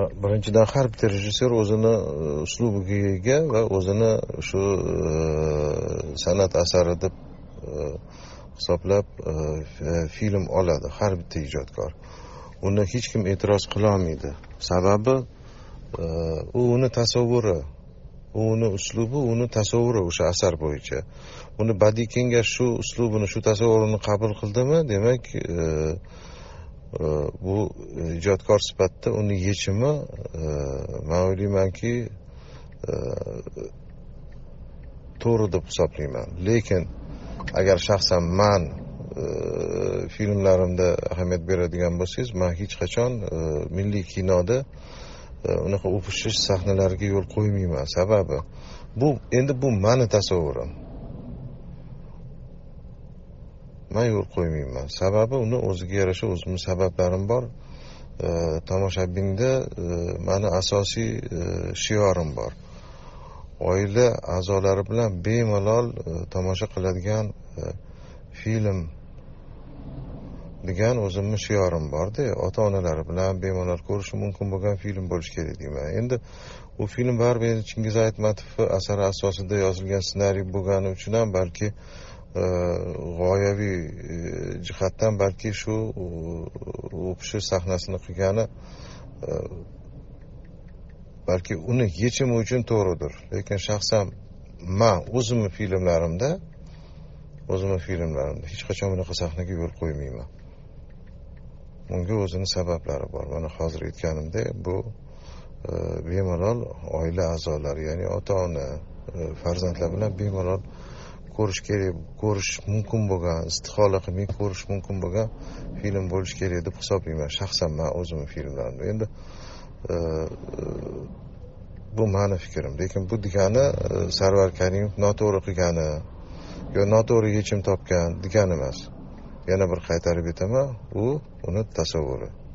birinchidan har bitta rejissyor o'zini uslubiga ega va o'zini shu san'at asari deb hisoblab film oladi har bitta ijodkor. Uni hech kim e'tiroz qila olmaydi. Sababi u uni tasavvuri, u uni uslubi, uni tasavvuri o'sha asar bo'yicha. Uni badiiy kengash shu uslubini, shu tasavvurini qabul qildimi, demak bu ijodkor sifatida uni yechimi men o'ylaymanki to'g'ri deb hisoblayman. Lekin agar shaxsan men filmlarimda ahamiyat beradigan bo'lsangiz, men hech qachon milliy kinoda unaqa o'pishish sahnalariga yo'l qo'ymayman. Sababi bu meni tasavvurim. Men yo'l qo'ymayman. Sababi uni o'ziga yarasha o'zimning sabablarim bor. Tomoshabinda meni asosiy shiorim bor. Oila a'zolari bilan bemalol tomosha qiladigan film degan o'zimning shiorim bor-da, ota-onalari bilan bemalol ko'rish mumkin bo'lgan film bo'lish kerak deyman. Endi u film baribir Chingiz Aytmatov asari asosida yozilgan ssenariy bo'lgani uchun ham balki g'oyaviy jihatdan balki shu o'pishish sahnasini qilgani balki uni yechimi uchun to'g'ridir. Lekin shaxsan men o'zimning filmlarimda hech qachon bunaqa sahnaga yo'l qo'ymayman. Bunga o'zini sabablari bor. Mana hozir aytganimdek, bu bemalol oila a'zolari, ya'ni ota-ona, farzandlar bilan bemalol ko'rish mumkin bo'lgan, istihola qilmay ko'rish mumkin bo'lgan film bo'lish kerak deb hisoblayman. Shaxsan men o'zimning filmlarimda. Endi bu meni fikrim. Lekin bu degani Sarvar Karimov noto'g'ri qilgani yo noto'g'ri yechim topgan degani emas. Yana bir qaytarib aytaman, uni tasavvuri.